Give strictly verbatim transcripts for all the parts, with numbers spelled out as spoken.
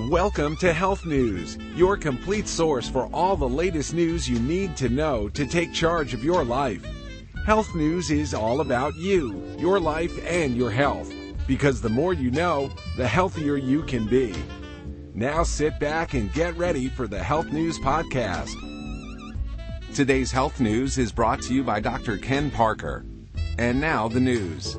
Welcome to Health News, your complete source for all the latest news you need to know to take charge of your life. Health News is all about you, your life, and your health. Because the more you know, the healthier you can be. Now sit back and get ready for the Health News Podcast. Today's Health News is brought to you by Doctor Ken Parker. And now the news.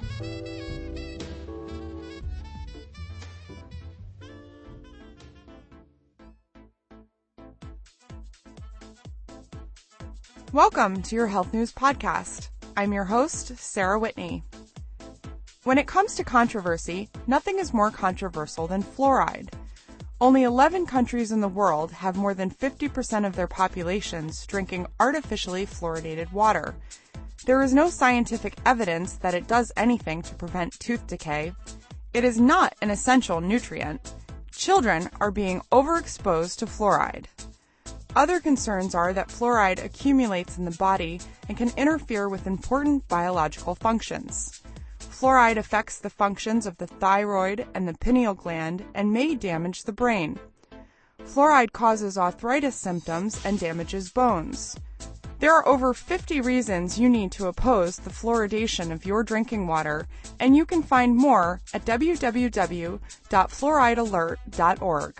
Welcome to your Health News Podcast. I'm your host, Sarah Whitney. When it comes to controversy, nothing is more controversial than fluoride. Only eleven countries in the world have more than fifty percent of their populations drinking artificially fluoridated water. There is no scientific evidence that it does anything to prevent tooth decay. It is not an essential nutrient. Children are being overexposed to fluoride. Other concerns are that fluoride accumulates in the body and can interfere with important biological functions. Fluoride affects the functions of the thyroid and the pineal gland and may damage the brain. Fluoride causes arthritis symptoms and damages bones. There are over fifty reasons you need to oppose the fluoridation of your drinking water, and you can find more at w w w dot fluoride alert dot org.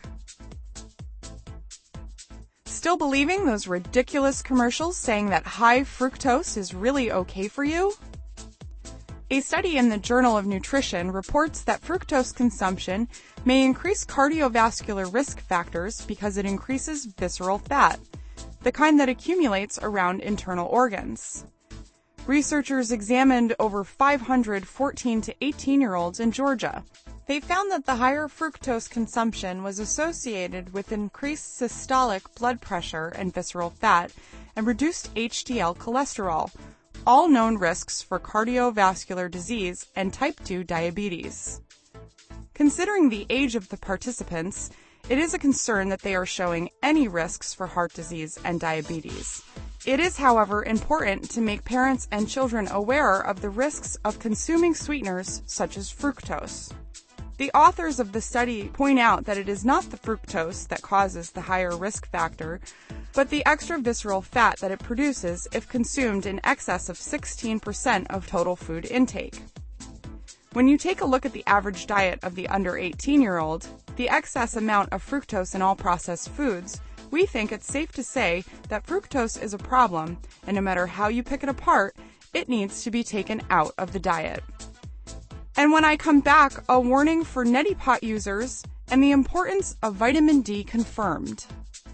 Still believing those ridiculous commercials saying that high fructose is really okay for you? A study in the Journal of Nutrition reports that fructose consumption may increase cardiovascular risk factors because it increases visceral fat, the kind that accumulates around internal organs. Researchers examined over five hundred fourteen to eighteen-year-olds in Georgia. They found that the higher fructose consumption was associated with increased systolic blood pressure and visceral fat and reduced H D L cholesterol, all known risks for cardiovascular disease and type two diabetes. Considering the age of the participants, it is a concern that they are showing any risks for heart disease and diabetes. It is, however, important to make parents and children aware of the risks of consuming sweeteners such as fructose. The authors of the study point out that it is not the fructose that causes the higher risk factor, but the extra visceral fat that it produces if consumed in excess of sixteen percent of total food intake. When you take a look at the average diet of the under eighteen-year-old, the excess amount of fructose in all processed foods, we think it's safe to say that fructose is a problem, and no matter how you pick it apart, it needs to be taken out of the diet. And when I come back, a warning for neti pot users and the importance of vitamin D confirmed.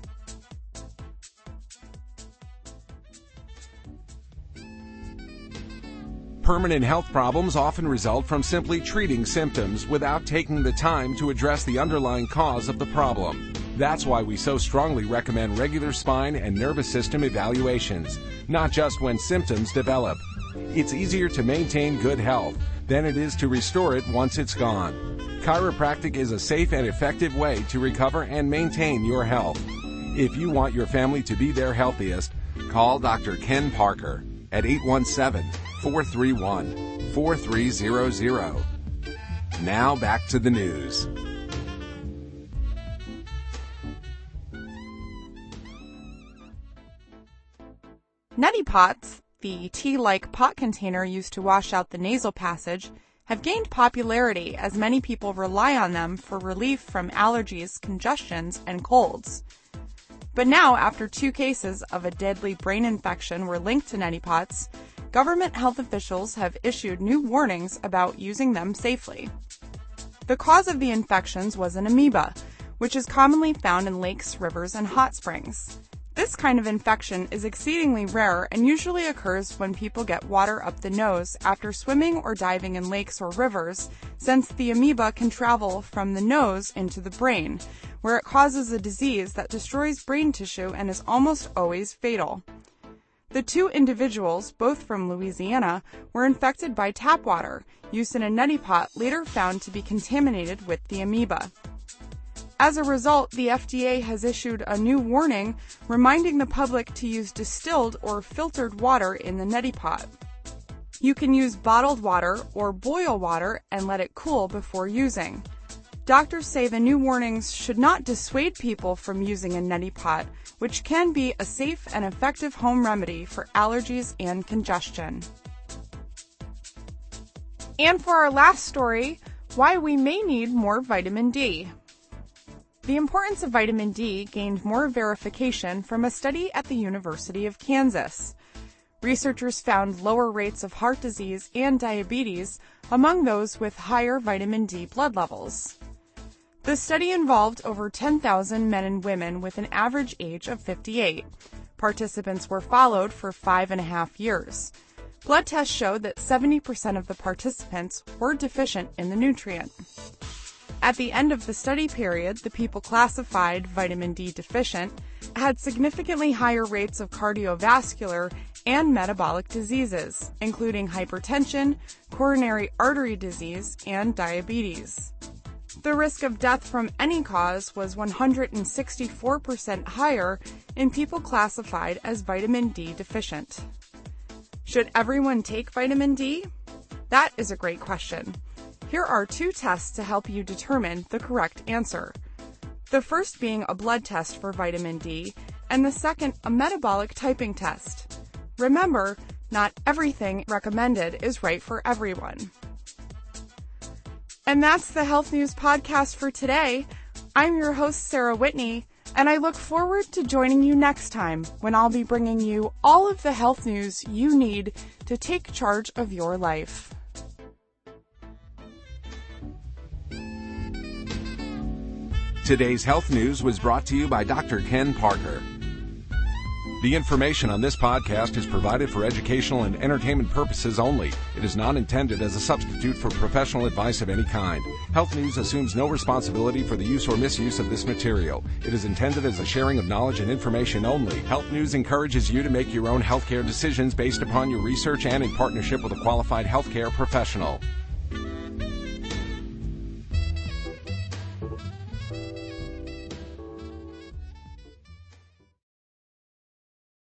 Permanent health problems often result from simply treating symptoms without taking the time to address the underlying cause of the problem. That's why we so strongly recommend regular spine and nervous system evaluations, not just when symptoms develop. It's easier to maintain good health than it is to restore it once it's gone. Chiropractic is a safe and effective way to recover and maintain your health. If you want your family to be their healthiest, call Doctor Ken Parker at eight one seven, four three one, four three zero zero. Now back to the news. Neti pots, the tea-like pot container used to wash out the nasal passage, have gained popularity as many people rely on them for relief from allergies, congestions, and colds. But now, after two cases of a deadly brain infection were linked to neti pots, government health officials have issued new warnings about using them safely. The cause of the infections was an amoeba, which is commonly found in lakes, rivers, and hot springs. This kind of infection is exceedingly rare and usually occurs when people get water up the nose after swimming or diving in lakes or rivers, since the amoeba can travel from the nose into the brain, where it causes a disease that destroys brain tissue and is almost always fatal. The two individuals, both from Louisiana, were infected by tap water used in a neti pot later found to be contaminated with the amoeba. As a result, the F D A has issued a new warning reminding the public to use distilled or filtered water in the neti pot. You can use bottled water or boil water and let it cool before using. Doctors say the new warnings should not dissuade people from using a neti pot, which can be a safe and effective home remedy for allergies and congestion. And for our last story, why we may need more vitamin D. The importance of vitamin D gained more verification from a study at the University of Kansas. Researchers found lower rates of heart disease and diabetes among those with higher vitamin D blood levels. The study involved over ten thousand men and women with an average age of fifty-eight. Participants were followed for five and a half years. Blood tests showed that seventy percent of the participants were deficient in the nutrient. At the end of the study period, the people classified vitamin D deficient had significantly higher rates of cardiovascular and metabolic diseases, including hypertension, coronary artery disease, and diabetes. The risk of death from any cause was one hundred sixty-four percent higher in people classified as vitamin D deficient. Should everyone take vitamin D? That is a great question. Here are two tests to help you determine the correct answer. The first being a blood test for vitamin D, and the second a metabolic typing test. Remember, not everything recommended is right for everyone. And that's the Health News Podcast for today. I'm your host, Sarah Whitney, and I look forward to joining you next time when I'll be bringing you all of the health news you need to take charge of your life. Today's health news was brought to you by Doctor Ken Parker. The information on this podcast is provided for educational and entertainment purposes only. It is not intended as a substitute for professional advice of any kind. Health News assumes no responsibility for the use or misuse of this material. It is intended as a sharing of knowledge and information only. Health News encourages you to make your own healthcare decisions based upon your research and in partnership with a qualified healthcare professional.